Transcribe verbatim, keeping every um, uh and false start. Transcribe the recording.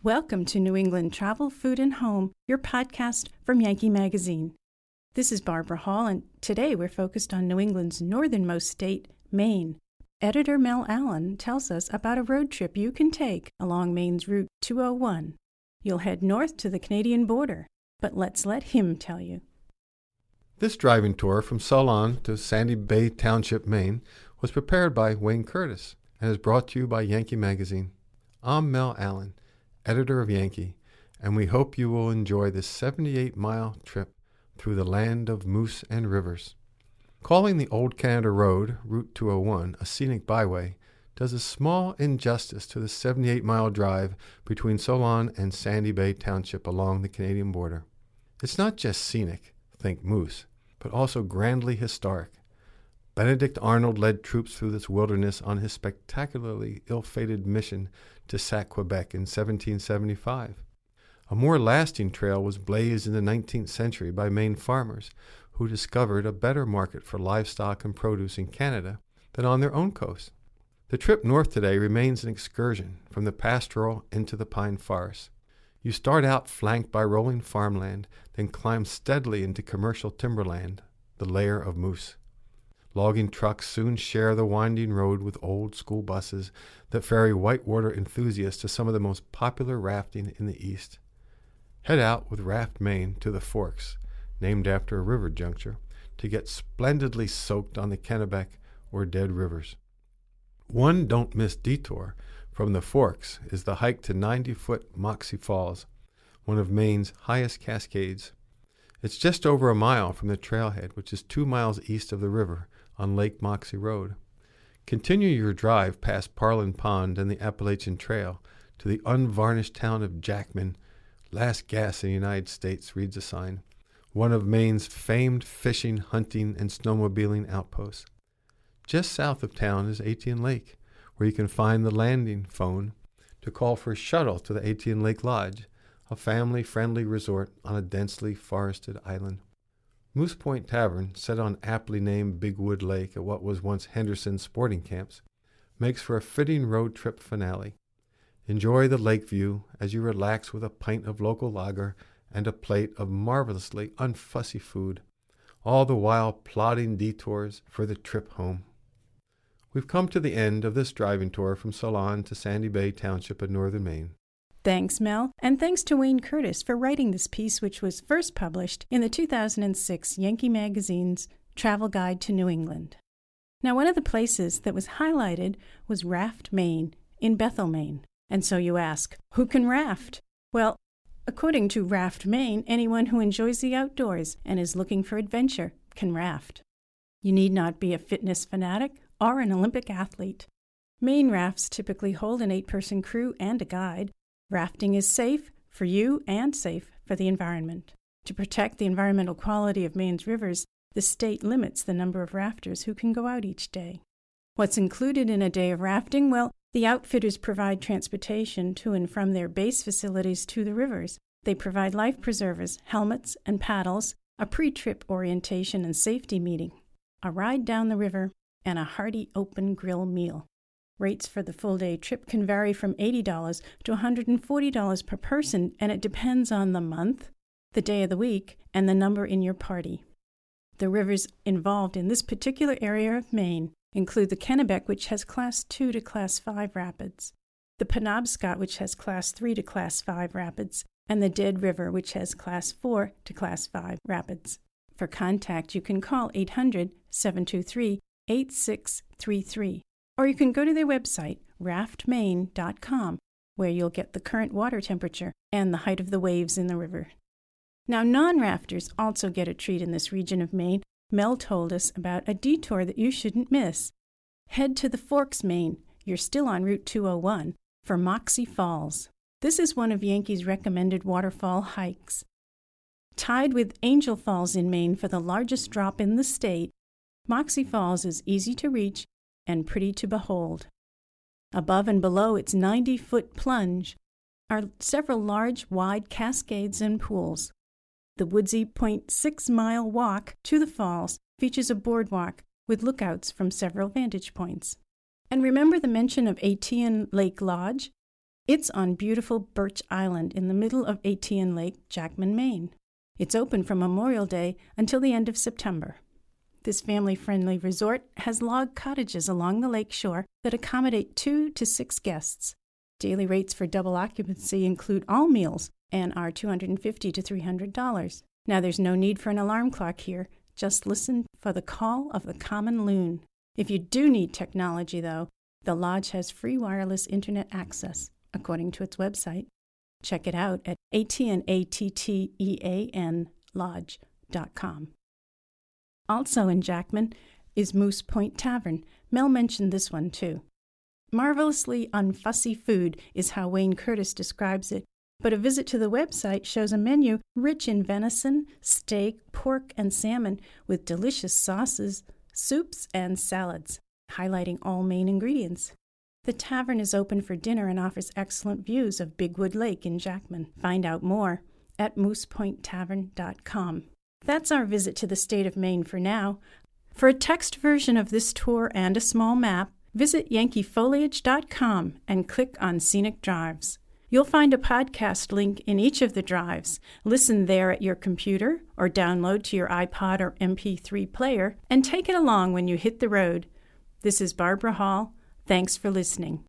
Welcome to New England Travel, Food, and Home, your podcast from Yankee Magazine. This is Barbara Hall, and today we're focused on New England's northernmost state, Maine. Editor Mel Allen tells us about a road trip you can take along Maine's Route two oh one. You'll head north to the Canadian border, but let's let him tell you. This driving tour from Solon to Sandy Bay Township, Maine, was prepared by Wayne Curtis and is brought to you by Yankee Magazine. I'm Mel Allen, editor of Yankee, and we hope you will enjoy this seventy-eight mile trip through the land of moose and rivers. Calling the Old Canada Road, Route two oh one, a scenic byway, does a small injustice to the seventy-eight mile drive between Solon and Sandy Bay Township along the Canadian border. It's not just scenic, think moose, but also grandly historic. Benedict Arnold led troops through this wilderness on his spectacularly ill-fated mission to sack Quebec in seventeen seventy-five. A more lasting trail was blazed in the nineteenth century by Maine farmers who discovered a better market for livestock and produce in Canada than on their own coast. The trip north today remains an excursion from the pastoral into the pine forest. You start out flanked by rolling farmland, then climb steadily into commercial timberland, the lair of moose. Logging trucks soon share the winding road with old school buses that ferry whitewater enthusiasts to some of the most popular rafting in the East. Head out with Raft Maine to the Forks, named after a river juncture, to get splendidly soaked on the Kennebec or Dead Rivers. One don't-miss detour from the Forks is the hike to ninety-foot Moxie Falls, one of Maine's highest cascades. It's just over a mile from the trailhead, which is two miles east of the river on Lake Moxie Road. Continue your drive past Parlin Pond and the Appalachian Trail to the unvarnished town of Jackman. Last gas in the United States, reads a sign, one of Maine's famed fishing, hunting, and snowmobiling outposts. Just south of town is Etienne Lake, where you can find the landing phone to call for a shuttle to the Etienne Lake Lodge, a family-friendly resort on a densely forested island. Moose Point Tavern, set on aptly named Big Wood Lake at what was once Henderson's sporting camps, makes for a fitting road trip finale. Enjoy the lake view as you relax with a pint of local lager and a plate of marvelously unfussy food, all the while plotting detours for the trip home. We've come to the end of this driving tour from Solon to Sandy Bay Township in northern Maine. Thanks, Mel, and thanks to Wayne Curtis for writing this piece, which was first published in the two thousand six Yankee Magazine's Travel Guide to New England. Now, one of the places that was highlighted was Raft Maine in Bethel, Maine. And so you ask, who can raft? Well, according to Raft Maine, anyone who enjoys the outdoors and is looking for adventure can raft. You need not be a fitness fanatic or an Olympic athlete. Maine rafts typically hold an eight-person crew and a guide. Rafting is safe for you and safe for the environment. To protect the environmental quality of Maine's rivers, the state limits the number of rafters who can go out each day. What's included in a day of rafting? Well, the outfitters provide transportation to and from their base facilities to the rivers. They provide life preservers, helmets, and paddles, a pre-trip orientation and safety meeting, a ride down the river, and a hearty open grill meal. Rates for the full-day trip can vary from eighty dollars to one hundred forty dollars per person, and it depends on the month, the day of the week, and the number in your party. The rivers involved in this particular area of Maine include the Kennebec, which has Class two to Class five rapids, the Penobscot, which has Class three to Class five rapids, and the Dead River, which has Class four to Class five rapids. For contact, you can call eight hundred, seven two three, eight six three three. Or you can go to their website, raft maine dot com, where you'll get the current water temperature and the height of the waves in the river. Now, non-rafters also get a treat in this region of Maine. Mel told us about a detour that you shouldn't miss. Head to the Forks, Maine. You're still on Route two oh one for Moxie Falls. This is one of Yankee's recommended waterfall hikes. Tied with Angel Falls in Maine for the largest drop in the state, Moxie Falls is easy to reach and pretty to behold. Above and below its ninety-foot plunge are several large, wide cascades and pools. The woodsy point six mile walk to the falls features a boardwalk with lookouts from several vantage points. And remember the mention of Etienne Lake Lodge? It's on beautiful Birch Island in the middle of A T and Lake, Jackman, Maine. It's open from Memorial Day until the end of September. This family-friendly resort has log cottages along the lake shore that accommodate two to six guests. Daily rates for double occupancy include all meals and are two hundred fifty dollars to three hundred dollars. Now, there's no need for an alarm clock here. Just listen for the call of the common loon. If you do need technology, though, the lodge has free wireless internet access, according to its website. Check it out at attean lodge dot com. Also in Jackman is Moose Point Tavern. Mel mentioned this one, too. Marvelously unfussy food is how Wayne Curtis describes it, but a visit to the website shows a menu rich in venison, steak, pork, and salmon with delicious sauces, soups, and salads, highlighting all main ingredients. The tavern is open for dinner and offers excellent views of Bigwood Lake in Jackman. Find out more at moose point tavern dot com. That's our visit to the state of Maine for now. For a text version of this tour and a small map, visit yankee foliage dot com and click on Scenic Drives. You'll find a podcast link in each of the drives. Listen there at your computer or download to your iPod or M P three player and take it along when you hit the road. This is Barbara Hall. Thanks for listening.